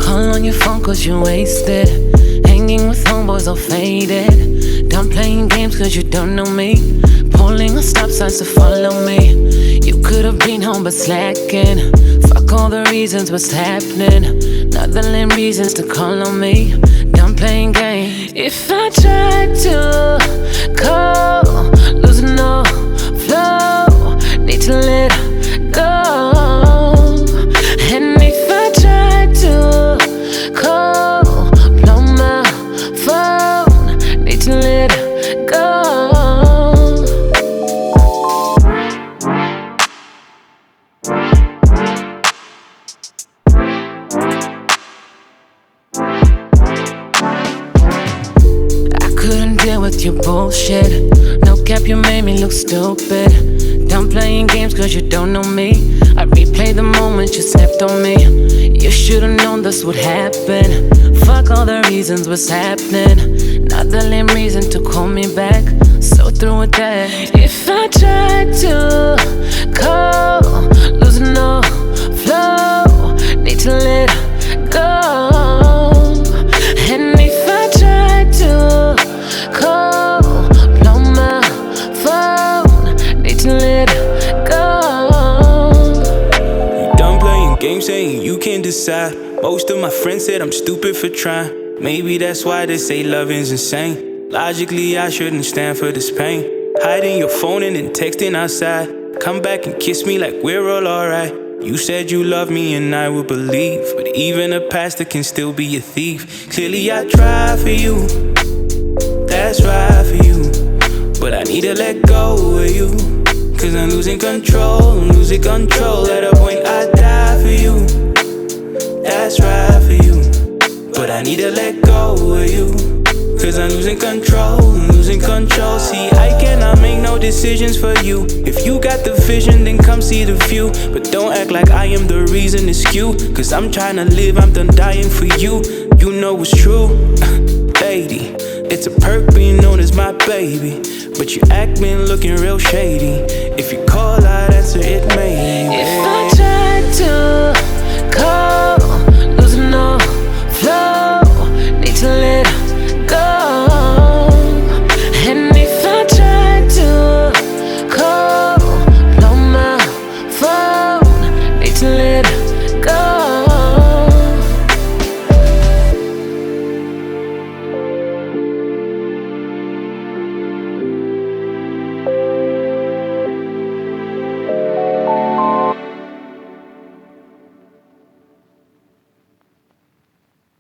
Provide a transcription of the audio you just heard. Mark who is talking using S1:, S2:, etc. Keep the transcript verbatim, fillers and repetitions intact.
S1: Call on your phone cause you're wasted. Hanging with homeboys all faded. Done playing games cause you don't know me. Pulling on stop signs to follow me. You could've been home but slacking. Fuck all the reasons what's happening. Nothing lame reasons to call on me. Done playing games. If I tried to call, losing no flow, need to let go. And if I tried to call, blow my phone, need to let go. I couldn't deal with your bullshit. No cap, you made me look stupid. Done playing games cause you don't know me. I replay the moment you stepped on me. You should've known this would happen. Fuck all the reasons what's happening. Not the lame reason to call me back. So through with that. If I tried to call, losing no flow, need to let go. And if I tried to call, blow my phone, need to let go.
S2: You done playing games saying you can't decide. Most of my friends said I'm stupid for trying. Maybe that's why they say loving's insane. Logically, I shouldn't stand for this pain. Hiding your phone and then texting outside. Come back and kiss me like we're all alright. You said you love me and I would believe, but even a pastor can still be a thief. Clearly I tried for you, that's right for you, but I need to let go of you. Cause I'm losing control, I'm losing control. At a point I die for you, that's right for you, but I need to let go of you. Cause I'm losing control, I'm losing control. See, I cannot make no decisions for you. If you got the vision, then come see the view. But don't act like I am the reason it's you. Cause I'm trying to live, I'm done dying for you. You know it's true, lady. It's a perk being known as my baby, but you act been looking real shady. If you call